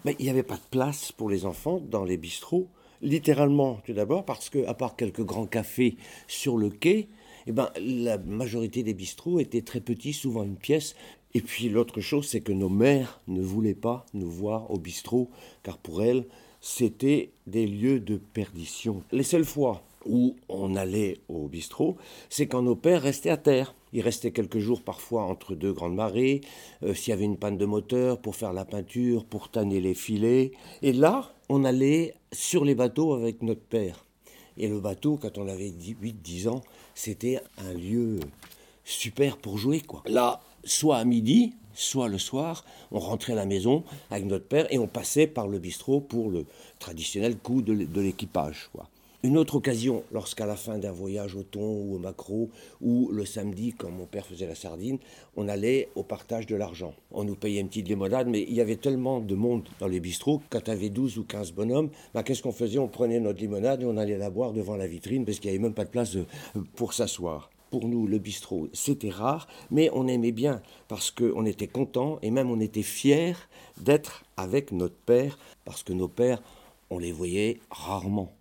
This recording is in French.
Mais il n'y avait pas de place pour les enfants dans les bistrots. Littéralement, tout d'abord, parce que, à part quelques grands cafés sur le quai, eh ben, la majorité des bistrots étaient très petits, souvent une pièce. Et puis l'autre chose, c'est que nos mères ne voulaient pas nous voir au bistrot, car pour elles, c'était des lieux de perdition. Les seules fois où on allait au bistrot, c'est quand nos pères restaient à terre. Ils restaient quelques jours parfois entre deux grandes marées, s'il y avait une panne de moteur, pour faire la peinture, pour tanner les filets. Et là, on allait sur les bateaux avec notre père. Et le bateau, quand on avait 8-10 ans, c'était un lieu super pour jouer, quoi. Là, soit à midi, soit le soir, on rentrait à la maison avec notre père et on passait par le bistrot pour le traditionnel coup de l'équipage, quoi. Une autre occasion, lorsqu'à la fin d'un voyage au thon ou au maquereau, ou le samedi, quand mon père faisait la sardine, on allait au partage de l'argent. On nous payait une petite limonade, mais il y avait tellement de monde dans les bistrots, quand tu avais 12 ou 15 bonhommes, bah, qu'est-ce qu'on faisait? On prenait notre limonade et on allait la boire devant la vitrine, parce qu'il n'y avait même pas de place pour s'asseoir. Pour nous, le bistrot, c'était rare, mais on aimait bien, parce qu'on était contents, et même on était fiers d'être avec notre père, parce que nos pères, on les voyait rarement.